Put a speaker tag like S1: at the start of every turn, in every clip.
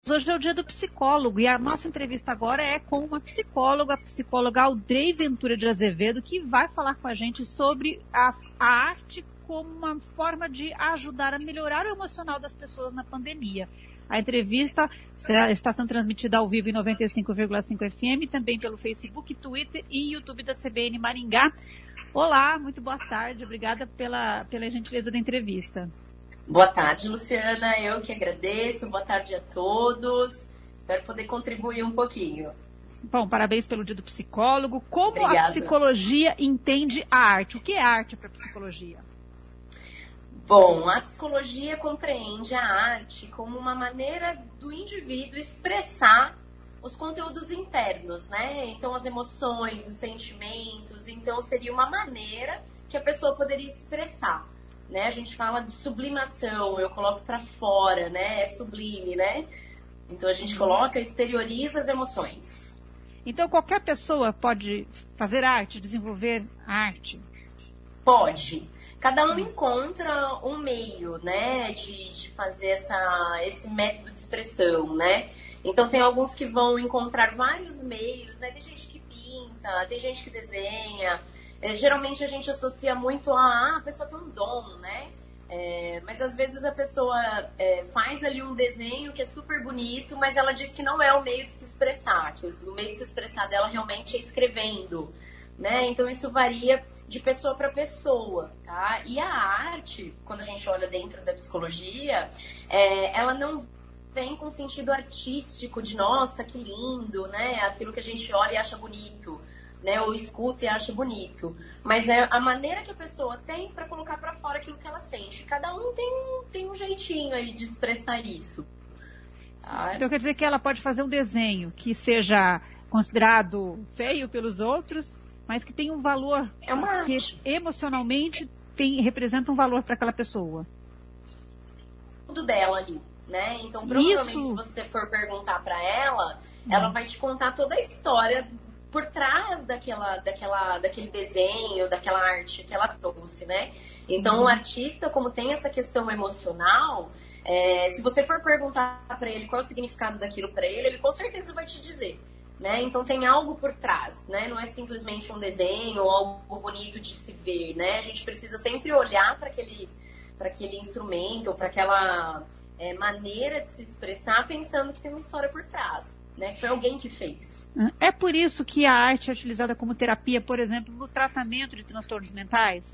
S1: Hoje é o dia do psicólogo e a nossa entrevista agora é com uma psicóloga, a psicóloga Aldrey Ventura de Azevedo, que vai falar com a gente sobre a arte como uma forma de ajudar a melhorar o emocional das pessoas na pandemia. A entrevista está sendo transmitida ao vivo em 95,5 FM, também pelo Facebook, Twitter e YouTube da CBN Maringá. Olá, muito boa tarde, obrigada pela gentileza da entrevista.
S2: Boa tarde, Luciana, eu que agradeço, boa tarde a todos, espero poder contribuir um pouquinho.
S1: Bom, parabéns pelo dia do psicólogo. Como
S2: Obrigada.
S1: A psicologia entende a arte? O que é arte para a psicologia?
S2: Bom, a psicologia compreende a arte como uma maneira do indivíduo expressar os conteúdos internos, né? Então, as emoções, os sentimentos, então seria uma maneira que a pessoa poderia expressar. Né? A gente fala de sublimação, eu coloco para fora, né? É sublime, né? Então a gente coloca, exterioriza as emoções.
S1: Então qualquer pessoa pode fazer arte, desenvolver arte?
S2: Pode. Cada um encontra um meio, né? De fazer esse método de expressão, né? Então tem alguns que vão encontrar vários meios, né? Tem gente que pinta, tem gente que desenha. Geralmente a gente associa muito a pessoa tem um dom, né? Mas às vezes a pessoa faz ali um desenho que é super bonito, mas ela diz que não é o meio de se expressar, que o meio de se expressar dela realmente é escrevendo, né? Então isso varia de pessoa para pessoa, tá? E a arte, quando a gente olha dentro da psicologia, ela não vem com sentido artístico de nossa, que lindo, né? Aquilo que a gente olha e acha bonito. Né, ou escuta e acha bonito, mas é a maneira que a pessoa tem para colocar para fora aquilo que ela sente. Cada um tem um jeitinho aí de expressar isso. Tá?
S1: Então quer dizer que ela pode fazer um desenho que seja considerado feio pelos outros, mas que tem um valor, que emocionalmente representa um valor para aquela pessoa.
S2: Tudo dela ali, né? Então provavelmente se você for perguntar para ela, ela vai te contar toda a história por trás daquele desenho, daquela arte que ela trouxe, né? Então, o artista, como tem essa questão emocional, se você for perguntar para ele qual é o significado daquilo para ele com certeza vai te dizer, né? Então, tem algo por trás, né? Não é simplesmente um desenho ou algo bonito de se ver, né? A gente precisa sempre olhar para aquele instrumento ou para aquela maneira de se expressar pensando que tem uma história por trás. Né, que foi alguém que fez.
S1: É por isso que a arte é utilizada como terapia, por exemplo, no tratamento de transtornos mentais?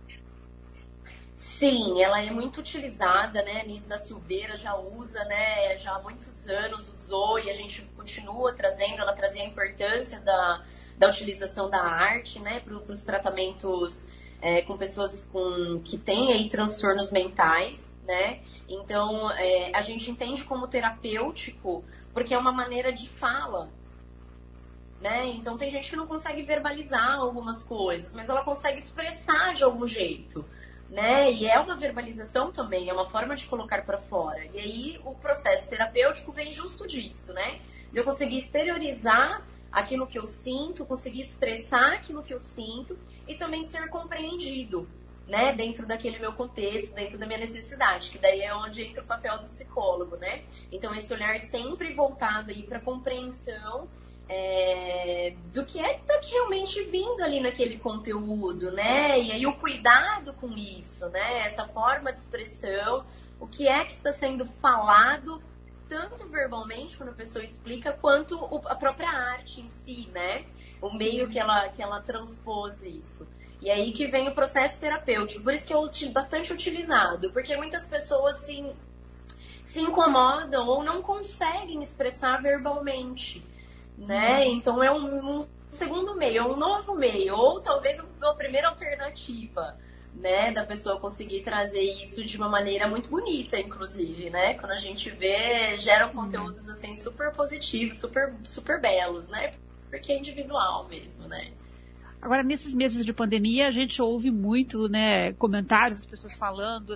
S2: Sim, ela é muito utilizada, né? A Anísio da Silveira já usa, né? Já há muitos anos usou e a gente continua trazendo, ela trazia a importância da utilização da arte, né? Para os tratamentos com pessoas que têm aí transtornos mentais, né? Então, a gente entende como terapêutico porque é uma maneira de fala, né? Então tem gente que não consegue verbalizar algumas coisas, mas ela consegue expressar de algum jeito, né? E é uma verbalização também, é uma forma de colocar para fora. E aí o processo terapêutico vem justo disso, né? De eu conseguir exteriorizar aquilo que eu sinto, conseguir expressar aquilo que eu sinto e também ser compreendido, né, dentro daquele meu contexto, dentro da minha necessidade, que daí é onde entra o papel do psicólogo, né? Então, esse olhar sempre voltado aí para compreensão do que é que está realmente vindo ali naquele conteúdo, né? E aí o cuidado com isso, né? Essa forma de expressão, o que é que está sendo falado, tanto verbalmente, quando a pessoa explica, quanto a própria arte em si, né? O meio que ela transpôs isso. E aí que vem o processo terapêutico. Por isso que é bastante utilizado. Porque muitas pessoas se incomodam ou não conseguem expressar verbalmente, né? Então é um segundo meio, é um novo meio. Ou talvez uma primeira alternativa, né? Da pessoa conseguir trazer isso de uma maneira muito bonita, inclusive, né? Quando a gente vê, geram conteúdos assim super positivos, super, super belos, né? Porque é individual mesmo, né?
S1: Agora, nesses meses de pandemia, a gente ouve muito, né, comentários, as pessoas falando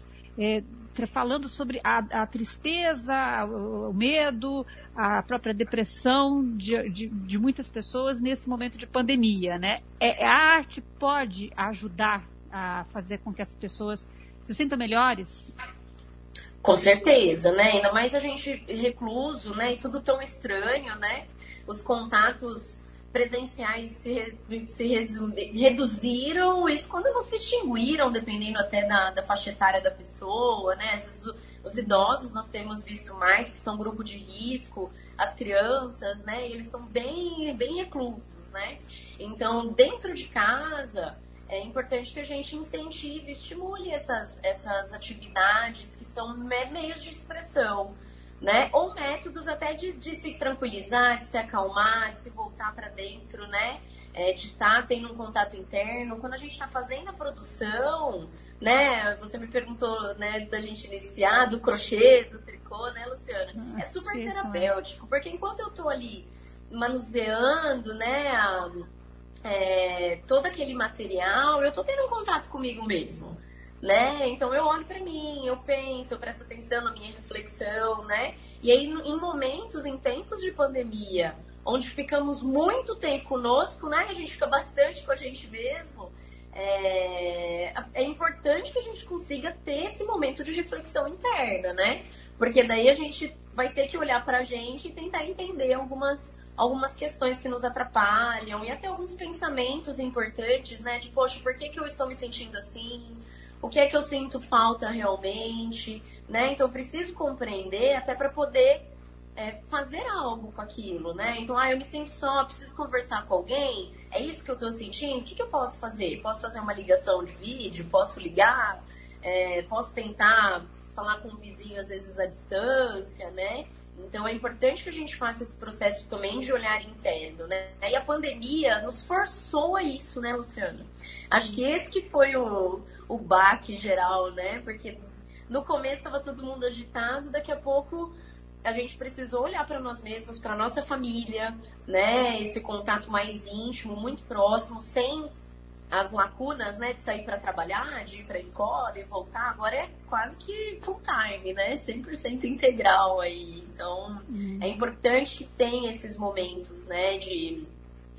S1: sobre a tristeza, o medo, a própria depressão de muitas pessoas nesse momento de pandemia, né? A arte pode ajudar a fazer com que as pessoas se sintam melhores?
S2: Com certeza, né? Ainda mais a gente recluso, né? E tudo tão estranho, né? Os contatos presenciais reduziram, isso quando não se extinguiram, dependendo até da faixa etária da pessoa, né? Às vezes os idosos nós temos visto mais, que são grupo de risco, as crianças, né? E eles estão bem reclusos, né? Então, dentro de casa, é importante que a gente incentive, estimule essas atividades que são meios de expressão, né? Ou métodos até de se tranquilizar, de se acalmar, de se voltar para dentro, né? De estar tendo um contato interno. Quando a gente está fazendo a produção, né? Você me perguntou, né, antes da gente iniciar, do crochê, do tricô, né, Luciana? É super terapêutico, porque enquanto eu estou ali manuseando, né, todo aquele material, eu estou tendo um contato comigo mesmo, né? Então eu olho para mim, eu penso, eu presto atenção na minha reflexão, né? E aí em tempos de pandemia, onde ficamos muito tempo conosco, né? A gente fica bastante com a gente mesmo. É importante que a gente consiga ter esse momento de reflexão interna, né? Porque daí a gente vai ter que olhar pra gente e tentar entender algumas questões que nos atrapalham e até alguns pensamentos importantes, né? De, poxa, por que eu estou me sentindo assim? O que é que eu sinto falta realmente, né? Então, eu preciso compreender até para poder fazer algo com aquilo, né? Então, eu me sinto só, preciso conversar com alguém, é isso que eu tô sentindo? O que eu posso fazer? Posso fazer uma ligação de vídeo? Posso ligar? Posso tentar falar com um vizinho, às vezes, à distância, né? Então, é importante que a gente faça esse processo também de olhar interno, né? E a pandemia nos forçou a isso, né, Luciana? Acho que esse que foi o baque geral, né? Porque no começo estava todo mundo agitado, daqui a pouco a gente precisou olhar para nós mesmos, para nossa família, né? Esse contato mais íntimo, muito próximo, sem as lacunas, né, de sair para trabalhar, de ir para a escola e voltar. Agora é quase que full time, né? 100% integral aí. Então, é importante que tenha esses momentos, né, de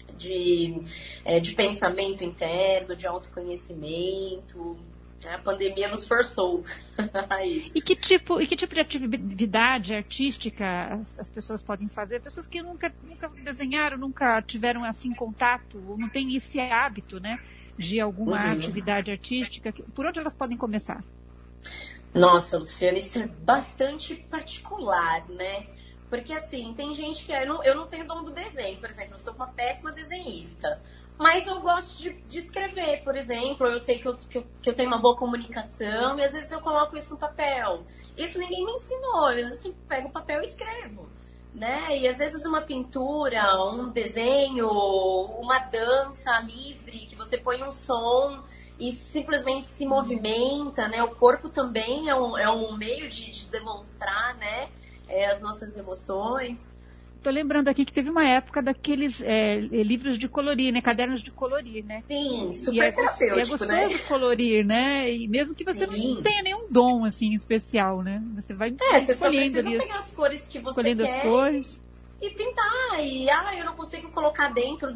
S2: pensamento interno, de autoconhecimento. A pandemia nos forçou a isso.
S1: E que tipo de atividade artística as pessoas podem fazer? Pessoas que nunca desenharam, nunca tiveram assim contato, ou não têm esse hábito, né, de alguma atividade artística. Por onde elas podem começar?
S2: Nossa, Luciana, isso é bastante particular, né? Porque assim, tem gente que eu não tenho dom do desenho, por exemplo, eu sou uma péssima desenhista. Mas eu gosto de escrever, por exemplo. Eu sei que eu tenho uma boa comunicação e às vezes eu coloco isso no papel. Isso ninguém me ensinou. Eu assim, pego o papel e escrevo, né? E às vezes uma pintura, um desenho, uma dança livre, que você põe um som e simplesmente se movimenta, né? O corpo também é um meio de demonstrar, né, as nossas emoções.
S1: Estou lembrando aqui que teve uma época daqueles livros de colorir, né? Cadernos de colorir, né?
S2: Sim, super terapêutico,
S1: é gostoso, né? Colorir, né? E mesmo que você não tenha nenhum dom, assim, especial, né? Você vai escolhendo ali.
S2: Pegar as cores que você
S1: escolhendo
S2: quer
S1: as cores.
S2: E pintar. E, eu não consigo colocar dentro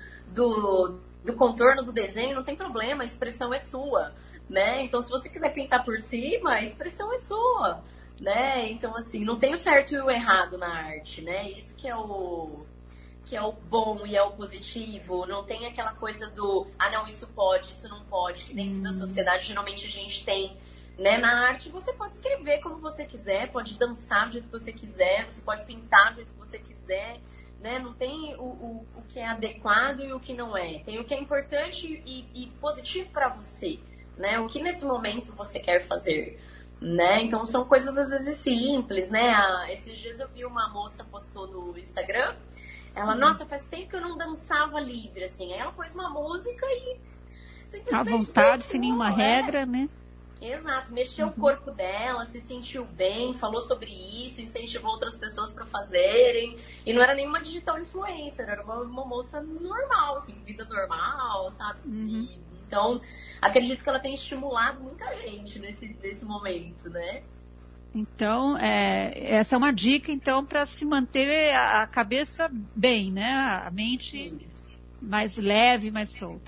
S2: do contorno do desenho, não tem problema, a expressão é sua, né? Então, se você quiser pintar por cima, a expressão é sua. Né? Então, assim, não tem o certo e o errado na arte, né? Isso que é o bom e é o positivo. Não tem aquela coisa do, não, isso pode, isso não pode, que dentro da sociedade geralmente a gente tem, né? Na arte você pode escrever como você quiser, pode dançar do jeito que você quiser, você pode pintar do jeito que você quiser, né? Não tem o que é adequado e o que não é. Tem o que é importante e positivo para você, né? O que nesse momento você quer fazer, né? Então são coisas às vezes simples, né? Esses dias eu vi uma moça postou no Instagram, ela, nossa, faz tempo que eu não dançava livre, assim. Aí ela pôs uma música e simplesmente
S1: à vontade, sem nenhuma regra, né?
S2: Exato, mexeu o corpo dela, se sentiu bem, falou sobre isso, incentivou outras pessoas para fazerem. E não era nenhuma digital influencer, era uma moça normal, assim, vida normal, sabe? Então, acredito que ela tem estimulado muita gente nesse momento, né?
S1: Então, essa é uma dica, então, para se manter a cabeça bem, né? A mente mais leve, mais solta.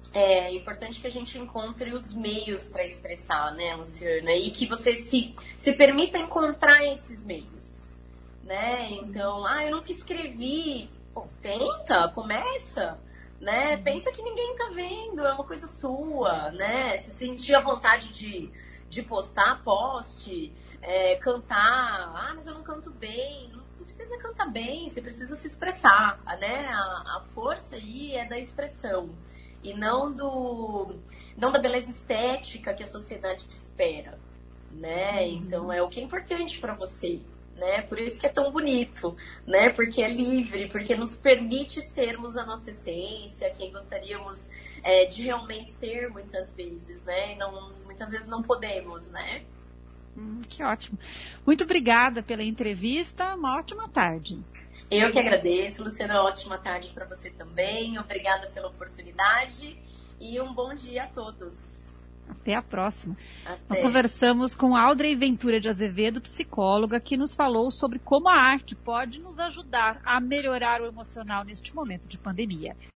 S2: É importante que a gente encontre os meios para expressar, né, Luciana? E que você se permita encontrar esses meios, né? Então, eu nunca escrevi. Pô, tenta, começa, né? Pensa que ninguém tá vendo, é uma coisa sua, né? Se sentir a vontade de postar, poste, cantar. Mas eu não canto bem. Não precisa cantar bem, você precisa se expressar, né? A força aí é da expressão. E não da beleza estética que a sociedade espera, né? Então é o que é importante para você, né? Por isso que é tão bonito, né? Porque é livre, porque nos permite sermos a nossa essência, quem gostaríamos de realmente ser muitas vezes, né? E muitas vezes não podemos, né?
S1: Que ótimo. Muito obrigada pela entrevista, uma ótima tarde.
S2: Eu que agradeço, Luciana, ótima tarde para você também. Obrigada pela oportunidade e um bom dia a todos.
S1: Até a próxima.
S2: Até.
S1: Nós conversamos com Audrey Ventura de Azevedo, psicóloga, que nos falou sobre como a arte pode nos ajudar a melhorar o emocional neste momento de pandemia.